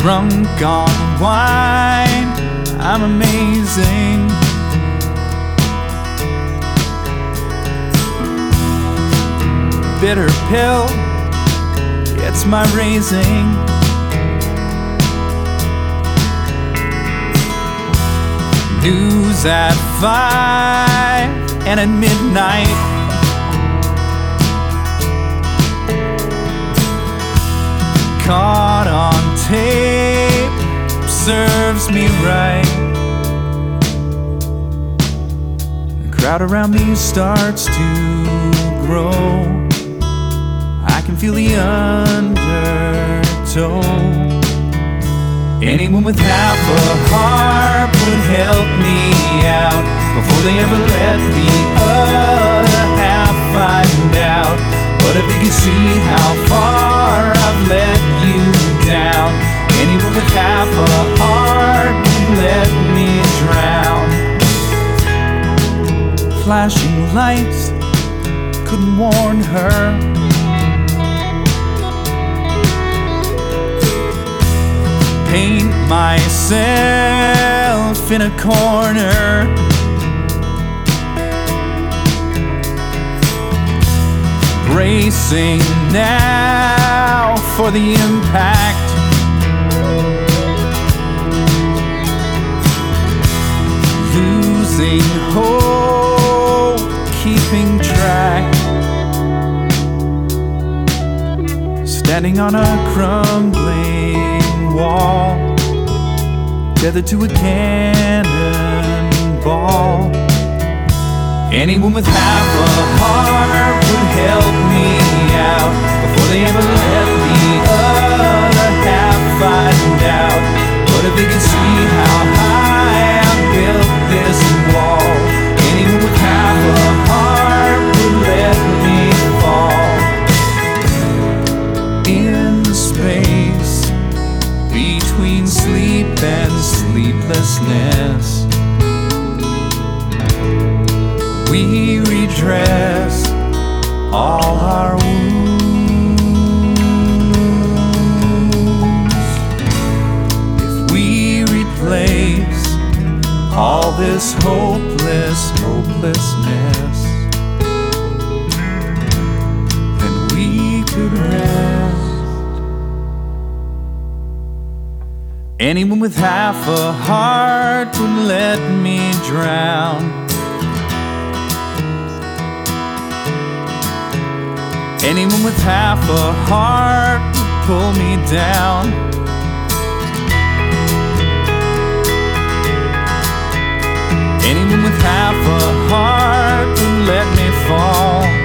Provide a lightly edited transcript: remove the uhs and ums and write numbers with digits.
Drunk on wine, I'm amazing. Bitter pill, it's my raising. News at 5 and at midnight. Caught on tape, serves me right. The crowd around me starts to grow. I can feel the undertow. Anyone with half a heart would help me out before they ever let the other half find out. But if you could see how far I've let you down, anyone with half a heart would let me drown. Flashing lights couldn't warn her. Paint myself in a corner. Bracing now for the impact. Losing hope, keeping track. Standing on a crumbling wall, tethered to a cannonball. Anyone with half a heart would help me out before they ever let the other half find out. But if they could see how high I built this wall, anyone with half a heart would let me fall. In space between sleep and sleeplessness, we redress all our wounds. If we replace all this hopelessness, then we could rest. Anyone with half a heart would let me drown. Anyone with half a heart would pull me down. Anyone with half a heart would let me fall.